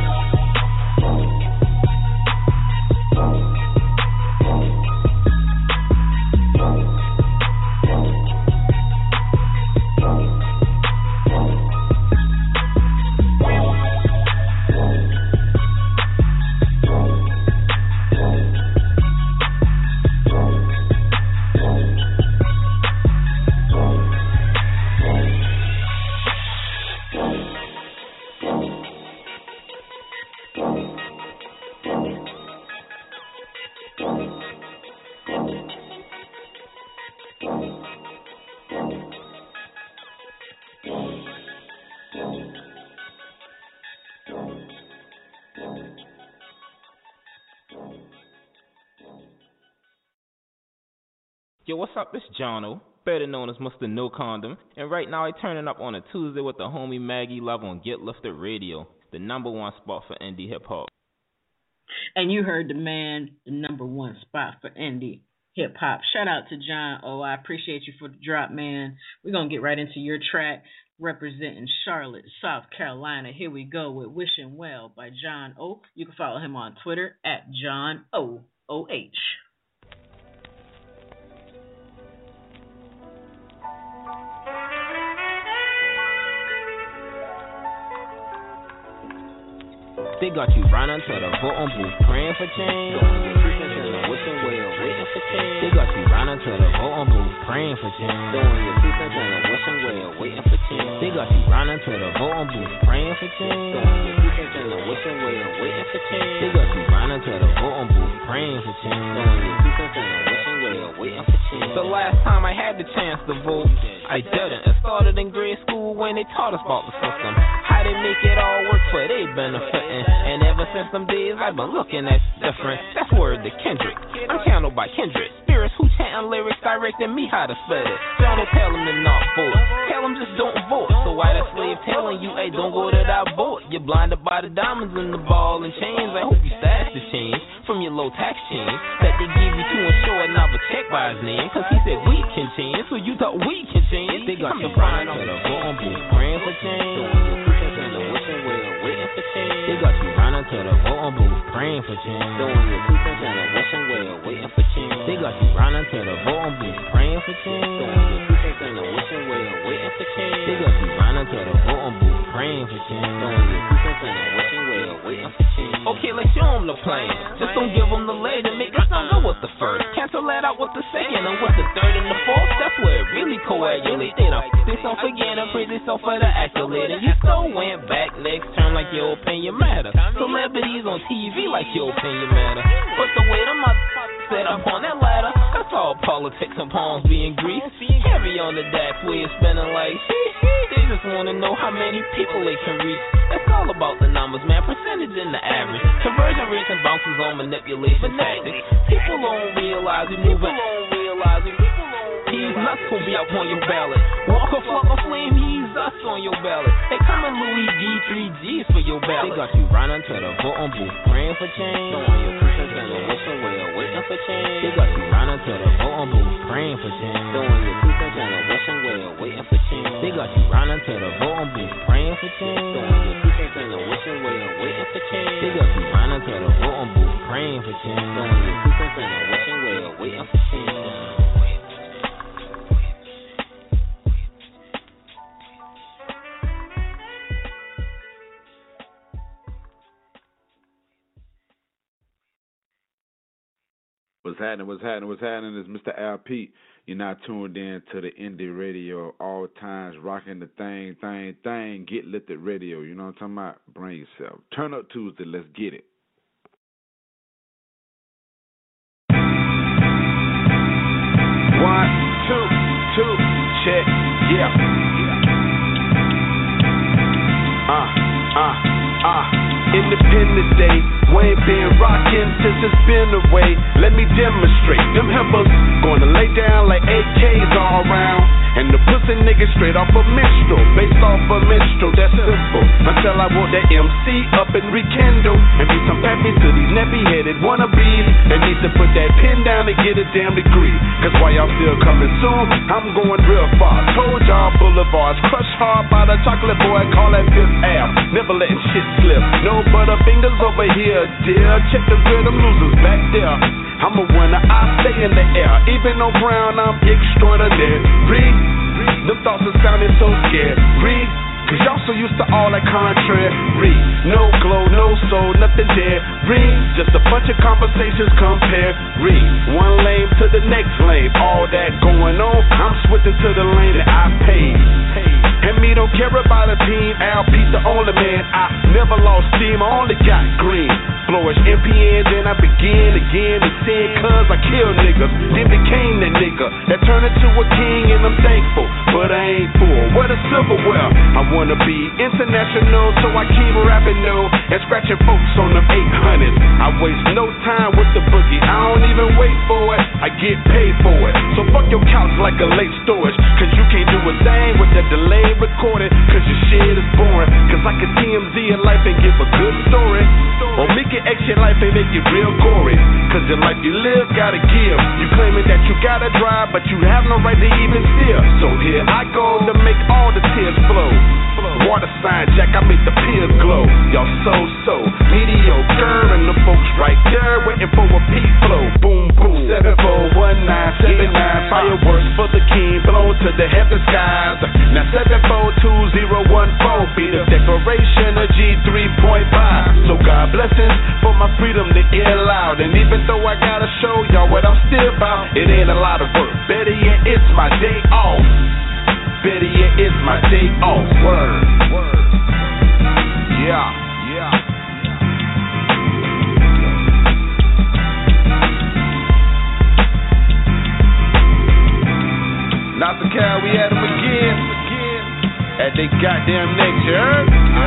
Yo, what's up? It's Jono, better known as Mr. No Condom, and right now I turning up on a Tuesday with the homie Maggie Love on Get Lifted Radio, the #1 spot for indie hip hop. And you heard the man, the #1 spot for indie hip hop. Shout out to John O. I appreciate you for the drop, man. We're gonna get right into your track, representing Charlotte, South Carolina. Here we go with Wishing Well by John O. You can follow him on Twitter at John OOH. They got you running to the voting booth, praying for change. Wishing well, waiting for change. They got you running to the voting booth, praying for change. Doing your 2 cents and wishing well, waiting for change. They got you running to the voting booth, praying for change. Doing your 2 cents and wishing well, waiting for change. They got you running to the voting booth, praying for change. Doing your 2 cents and wishing well, waiting for change. The last time I had the chance to vote, I didn't. It started in grade school when they taught us about the system. How they make it all work for they benefiting. And ever since them days, I've been looking at different. That's word to Kendrick. I'm channeled by Kendrick. Spirits who chanting lyrics directing me how to spell it. Don't tell them to not vote. Tell them just don't vote. So why that slave telling you, hey, don't go to that vote? You're blinded by the diamonds in the ball and chains. I hope you stash the change from your low tax change that they give you to ensure another check by his name. Cause he said we can change, so you thought we can change. They got you crying on the voting booth, praying for change. They got you running to the voting booth, praying for change. Doing your 2 cents and wishing well, waiting for change. They got you running to the voting booth, praying for change. Doing your 2 cents and wishing well, waiting for change. They got you running to the voting booth, praying for change. Doing your 2 cents and wishing well, waiting for change. Okay, let's show them the plan. Just don't give them the lead and make us not know what the first. Cancel that out with the second and with the third and the fourth. That's where it really coagulates. They don't they self again and praise themselves for the accolade. And you still went back next turn like your opinion matter. Celebrities on TV like your opinion matter. But the way them set up on that ladder, that's all politics and palms being greased. Heavy on the dash way it's spinning like they just wanna know how many people they can reach. It's all about the numbers, man, percentage and the average. Conversion rates and bounces on manipulation tactics. People don't realize we moving. He's nuts who'll be up on your ballot. Walk a flock of flame, he's us on your ballot. They coming Louis V3Gs for your ballot. They got you running to the voting booth, praying for change. Doing your 2 cents and wishing well, waiting for change. They got you running to the voting booth, praying for change. Doing your 2 cents and wishing well, waiting for change. They got you running to the voting booth, praying for change. Doing your 2 cents and wishing well, waiting for change. They got you running to the voting booth, praying for change. Doing your 2 cents and wishing well, waiting for change. What's happening is Mr. Al Pete. You're not tuned in to the Indie Radio all times, rocking the thing. Get Lifted Radio. You know what I'm talking about? Bring yourself. Turn up Tuesday. Let's get it. One, two, check, yeah. Independence Day, we ain't been rock since it's been away. Let me demonstrate. Them helpers gonna lay down like AKs all around. And the pussy nigga straight off a minstrel, based off a minstrel, that's simple. Until I want that MC up and rekindle, and be some pappy to these nappy-headed wannabes that need to put that pen down and get a damn degree. Cause while y'all still coming soon, I'm going real far. Told y'all boulevards, crushed hard by the chocolate boy, call that Fifth Ave. Never letting shit slip, no butterfingers over here, dear. Check the rhythm losers back there. I'm a winner, I stay in the air. Even on ground, I'm extraordinary. Them thoughts are sounding so scary. Cause y'all so used to all that contrary. No glow, no soul, nothing there. Just a bunch of conversations comparing. One lane to the next lane. All that going on, I'm switching to the lane that I paid. And me don't care about a team. Al Pete the only man. I never lost steam, I only got green. Flourish MPNs and I begin again to sin. Cause I killed niggas, then became that nigga that turned into a king, and I'm thankful, but I ain't full. What a silverware. I wanna be international, so I keep rapping no and scratching folks on them 800s. I waste no time with the boogie, I don't even wait for it, I get paid for it. So fuck your couch like a late storage, cause you can't do a thing with the delay recording, cause your shit is boring. Cause I can TMZ a life and give a good story, or make it X your life and make it real gory. Cause the life you live gotta give. You claiming that you gotta drive, but you have no right to even steer. So here I go to make all the tears flow. Water sign Jack, I make the pills glow. Y'all so mediocre, and the folks right there waiting for a peak flow. Boom boom 741979 fireworks for the king, blown to the heaven skies. Now 742014 be the declaration of G3.5. So God blessings for my freedom to hear loud. And even though I gotta show y'all what I'm still about, it ain't a lot of work. Better yet, it's my day off. Better yet, it's my day off. Word. Yeah. Not the cow, we had them again. At they goddamn next, you heard?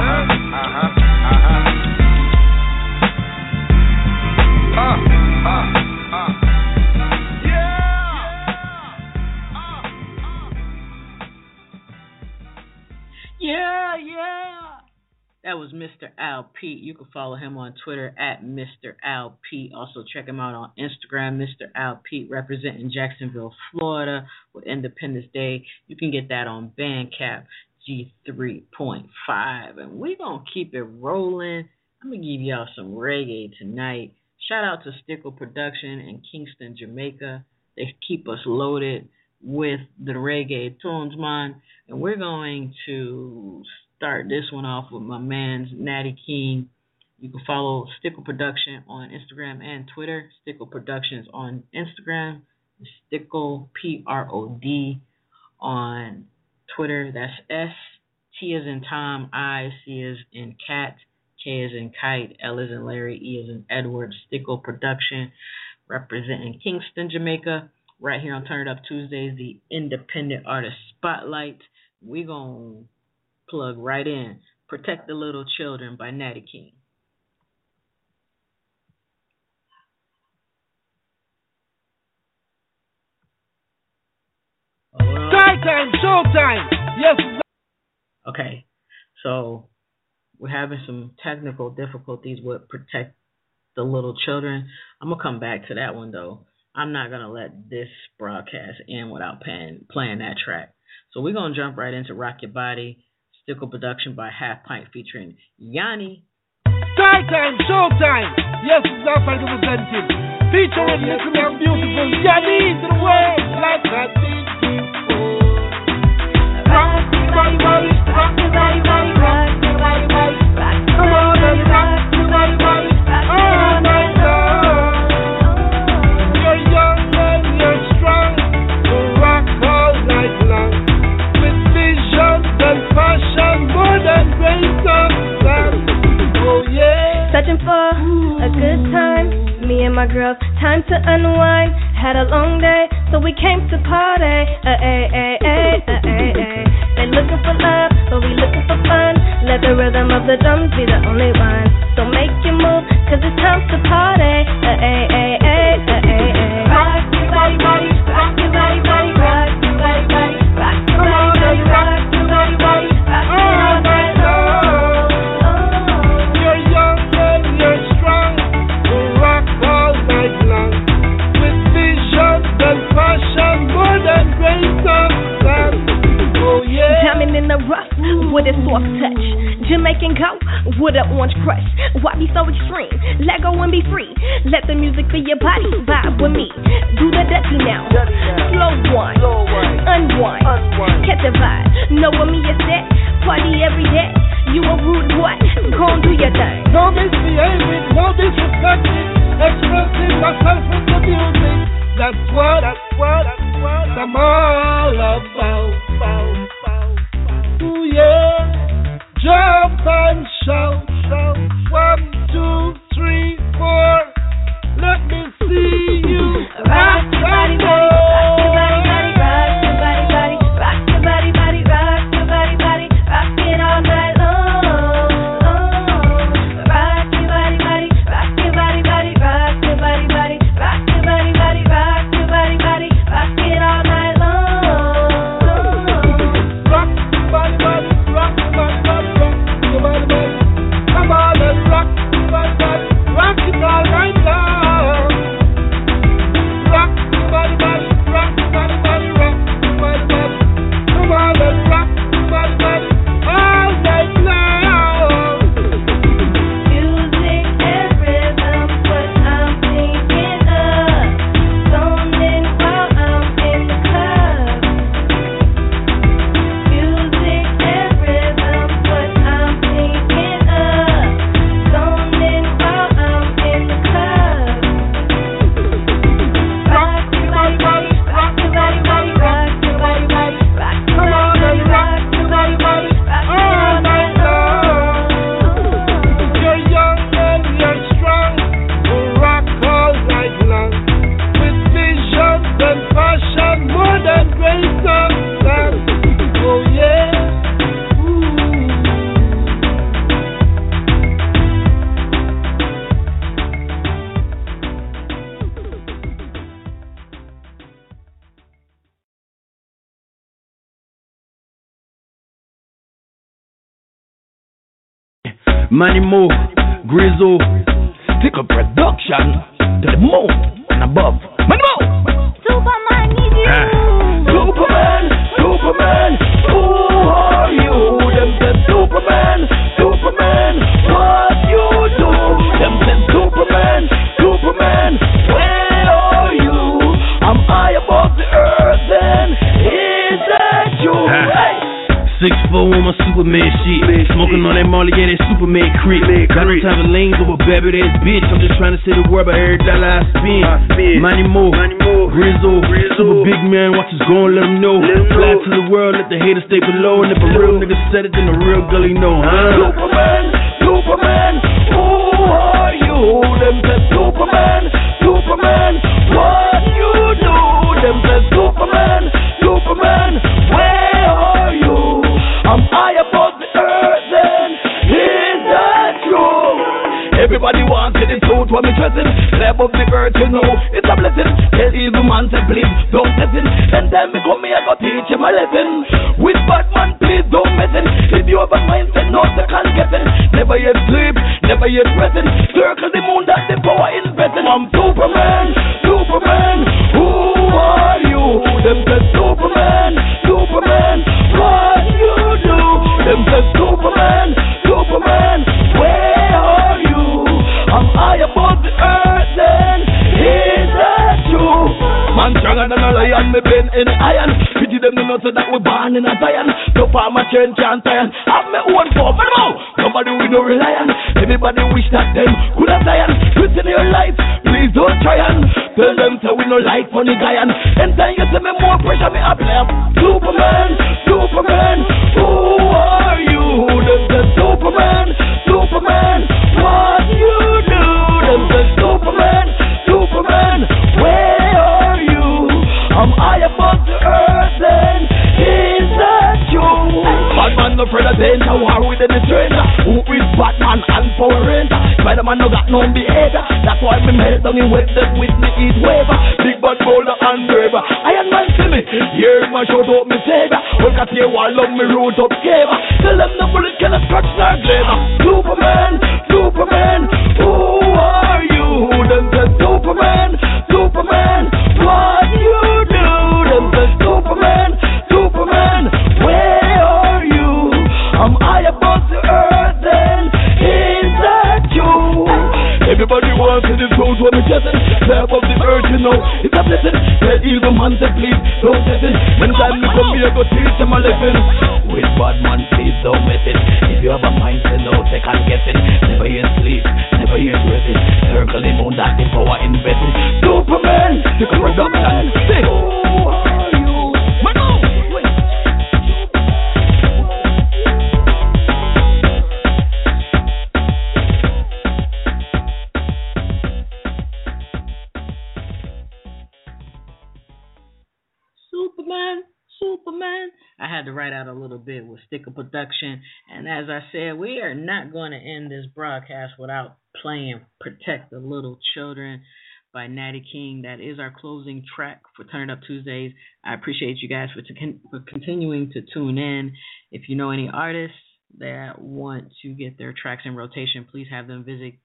Yeah. That was Mr. Al Pete. You can follow him on Twitter at Mr. Al Pete. Also check him out on Instagram, Mr. Al Pete, representing Jacksonville, Florida with Independence Day. You can get that on Bandcamp G3.5. And we're going to keep it rolling. I'm going to give y'all some reggae tonight. Shout out to Stickle Production in Kingston, Jamaica. They keep us loaded with the reggae tunes, man. And we're going to start this one off with my man's Natty King. You can follow Stickle Production on Instagram and Twitter. Stickle Productions on Instagram. Stickle PROD on Twitter. That's S. T as in Tom, I, C as in Cat, K as in Kite, L as in Larry, E as in Edward. Stickle Production, representing Kingston, Jamaica. Right here on Turn It Up Tuesdays, the Independent Artist Spotlight. We gonna plug right in. Protect the Little Children by Natty King. Time, showtime. Yes. Okay, so we're having some technical difficulties with Protect the Little Children. I'm gonna come back to that one though. I'm not gonna let this broadcast end without playing that track. So we're gonna jump right into Rock Your Body, Stickle Production by Half Pint featuring Yanni. Time, showtime. Yes, it's our final representative. Featuring this beautiful Yanni to the world like that. Rock your body, rock your body, rock your body, come on, baby, rock your body, all night long. You're young and you're strong, so rock all night long. With vision and passion, more than grace of sun. Oh yeah. Searching for a good time, me and my girls, time to unwind. Had a long day, so we came to party. They looking for love, but we looking for fun. Let the rhythm of the drums be the only one. So make you move, cause it's time to party. Rock your body, body, rock your body, body, rock your body, body, rock your body, body, rock your body, body, rock all night long. You're young and you're strong, so rock all night long. With vision and passion, more than grace of God. Oh yeah. Diamond in the rough with a soft touch. Jamaican go with an orange crush. Why be so extreme? Let go and be free. Let the music fill your body. Vibe with me. Do the dirty now. Slow one. Unwind. Catch the vibe. Know what me is that? Party every day. You a rude boy. Go and do your thing. No misbehaving, no disrespecting. Expressing myself with the music. That's what I'm all about. Ooh yeah. Jump and shout. 1, 2, 3, 4. Let me see you rock your body, body, rock your body, body, rock your body, body, rock your body, body, rock your body, body, rock it all night long. Rock your body, body, rock your body, body, rock your body, body, rock your body, body, rock your body, body, rock it all night long. Rock your body, body, rock your body, body, rock your body, body. Come on and rock your body, body, rock it all night long. Rock your body, body, rock your body, body, rock your body, body. Come on and rock your body, body, all night long. Music and rhythm, what I'm thinking of. Zoning while I'm in the club. Music and rhythm, what I'm thinking of. Zoning while I'm in the club. Rock your body, body, rock your body, body, rock your body, body, rock your Come on body, and rock your body, body, all night long. You're young and you're strong, so rock all night long. With vision and passion, more than grace of God. Oh yeah. Money Move, Grizzle, stick up production to the moon and above. Money Move! Superman need you. Superman, Superman, who are you? Them said Superman, Superman, what you do? Them said Superman, Superman, where are you? I'm high above the earth and is that you? Hey! 6'4" on my Superman shit. Smoking on that Molly, yeah, that Superman creep. Got no time for lanes over baby ass bitch. I'm just trying to say the word by every dollar I spend. Money Move, Grizzle, super big man, watch us go and let them know. Fly to the world, let the haters stay below. And if a real nigga said it, then a real gully know, huh? Superman, Superman, who are you? Them said Superman, Superman, what you do? Them said Superman, Superman, where are you? I'm high above the earth and is that true? Everybody wants it in truth what me dressing. Play above the earth, you know, it's a blessing. Tell evil man say please don't listen. Then time me come here, I go teach him a lesson. With Batman, please don't mess it. If you have a mindset, no second guessing. Never yet sleep, never yet resting. Circle the moon, that's the power investing. I'm Superman, Superman, who are you? Them said Superman, Superman, what you do? Them said Superman, Superman, where are you? I'm high above the earth and is that true? Man stronger than a lion, me been in the iron. Pity them to know so that we born in a Zion. No part my chain can't tie. Have my own form, man, now. Nobody we no rely on. Everybody wish that them could have died. Listen your life, please don't try and tell them so we no like funny guy. And then you say me more pressure, me up left. Superman, Superman, who are you? Them said Superman, Superman, what you do? Them said Superman, Superman, where are you? I'm high above the earth and is that you? Bad man no friend head down in wet them with me heat wave. Big bad bowler and braver. Iron Man see me, hear my shout out me savior. Look at you all love me root up cave. Tell them the bullet cannot scratch nor glamour. Superman, Superman, who are you? Them said Superman, Superman, what you do? Them said Superman, Superman, where are you? I'm high above the earth and is that you? Everybody wants in this road when we're jetting. Play above the earth, you know, it's a blessing. Tell evil man to please, don't test it. When time me come here, go teach them a lesson. With bad man, please don't mess it. If you have a mind to know, take and guess it. Never hear sleep, never hear dressing. Circle the moon, that's the power invested. Superman, the production, sing. Who are you? Superman. I had to write out a little bit with Sticker Production. And as I said, we are not going to end this broadcast without playing Protect the Little Children by Natty King. That is our closing track for Turn It Up Tuesdays. I appreciate you guys for continuing to tune in. If you know any artists that want to get their tracks in rotation, please have them visit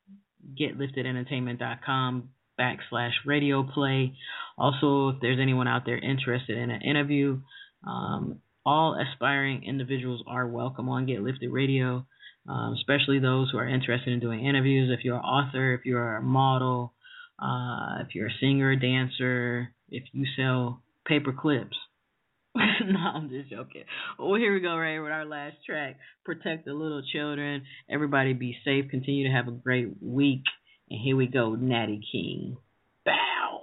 getliftedentertainment.com/radio play. Also, if there's anyone out there interested in an interview, all aspiring individuals are welcome on Get Lifted Radio, especially those who are interested in doing interviews. If you're an author, if you're a model, if you're a singer, dancer, if you sell paper clips. No, I'm just joking. Well, here we go, right here with our last track, Protect the Little Children. Everybody be safe. Continue to have a great week. And here we go, Natty King. Bow.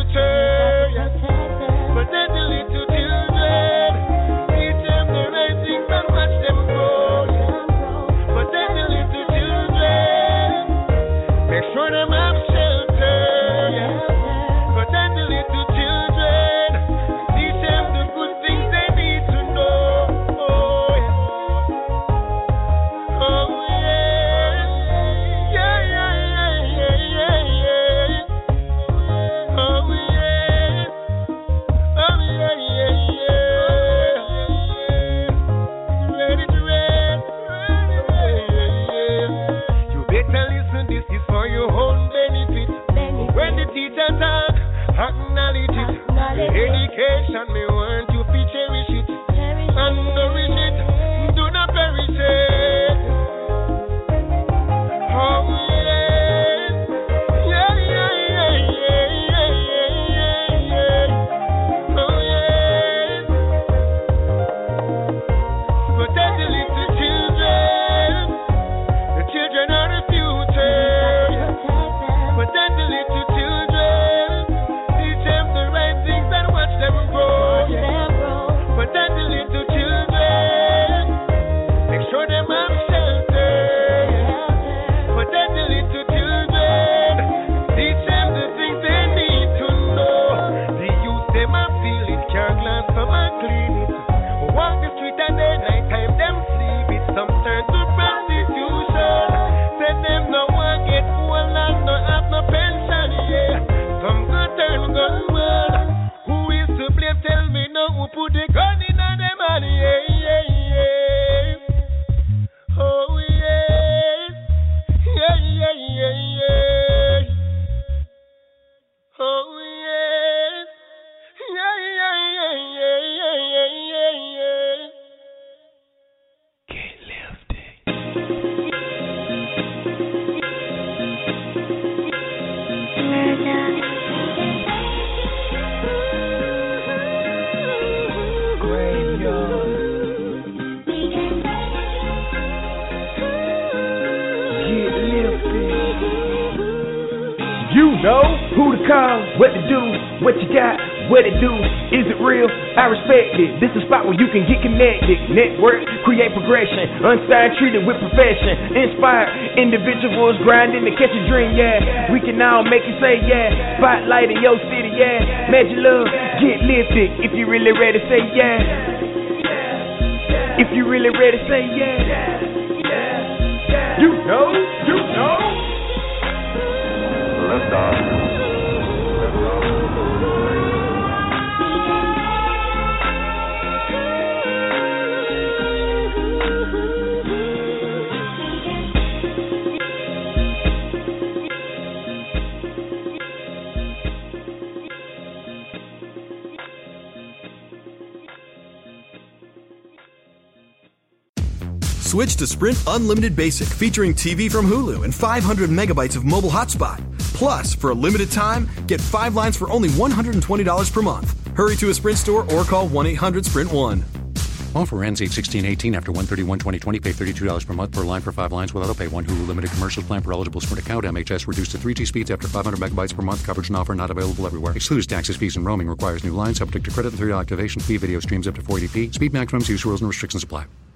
Protect the little children, teach them the right thing. who to call, what to do, what you got, what it do, is it real? I respect it. This is a spot where you can get connected. Network, create progression, unsigned, treated with profession. Inspired individuals grinding to catch a dream, yeah. We can all make it say, yeah. Spotlight in your city, yeah. Magic love, get lifted. If you really ready, say yeah. If you really ready, say yeah. You know. Let's go. Switch to Sprint Unlimited Basic, featuring TV from Hulu and 500 megabytes of mobile hotspot. Plus, for a limited time, get 5 lines for only $120 per month. Hurry to a Sprint store or call 1-800-SPRINT1. Offer ends 8/16/18 after 1/31/2020. Pay $32 per month per line for 5 lines with autopay. 1 Hulu limited commercial plan for eligible Sprint account. MHS reduced to 3G speeds after 500 megabytes per month. Coverage and offer not available everywhere. Excludes taxes, fees, and roaming. Requires new lines. Subject to credit and 3 activation fee. Video streams up to 480p. Speed maximums, use rules and restrictions apply.